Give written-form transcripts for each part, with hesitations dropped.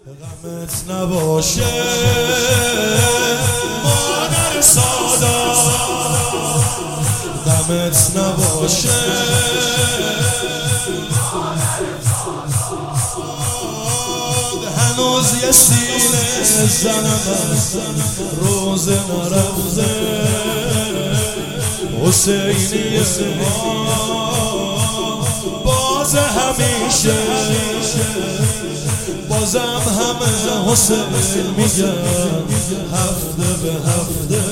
غمت نباشه مادر سادا، غمت نباشه هنوز یه سینه زنم روز نرفته حسینی ما باز همیشه بازم همه حسین میگن هفته به هفته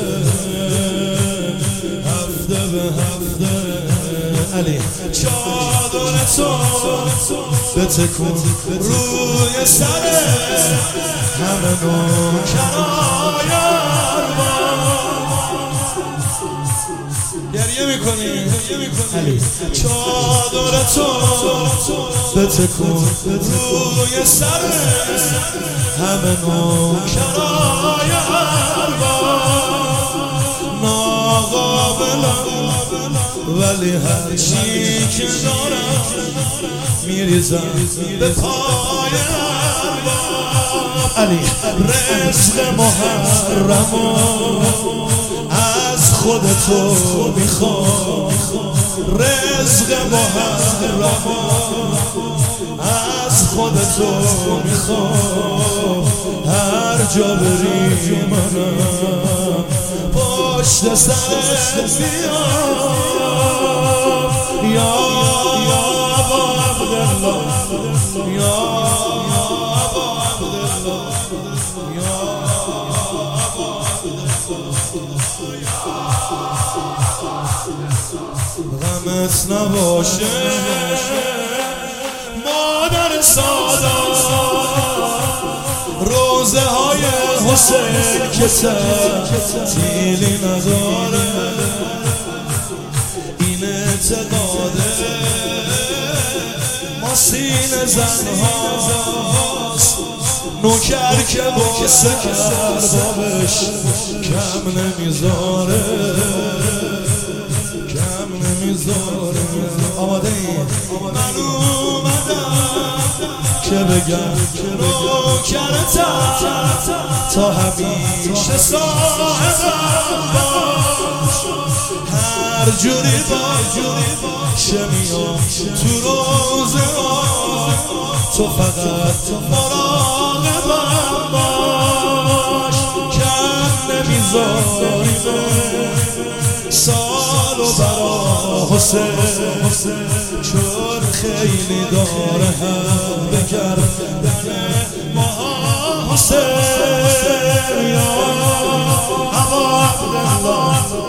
هفته به هفته علی چادر تو بتکن روی سر همه نوکرای گریه میکنی علی چادر تو بتکن روی سر همه نوکرای ناقابلم ولی هرچی که دارم میریزم به پای علی رزق محرمو از خودتو میخوام رزق محرمو از خودتو میخوام هر جا بری منم پشت سرت بیام یا ابا عبدالله یا ابا عبدالله یا ابا غمت نباشه مادر سادا روزه های حسین که تبدیلی نداره این اعتقاده ما سینه زنهاست نوکر که باسه کرد بابش کم نمیذاره کم نمیذاره آماده این من اومدم که بگم نوکرتم تا همیشه صاحبم باش هر جوری باشه میام تو روزگار تو فقط مراقبم باش کم نمیذاری سالو برا حسین چون خیلی داره هم بگردن ما حسین یا ابا عبدالله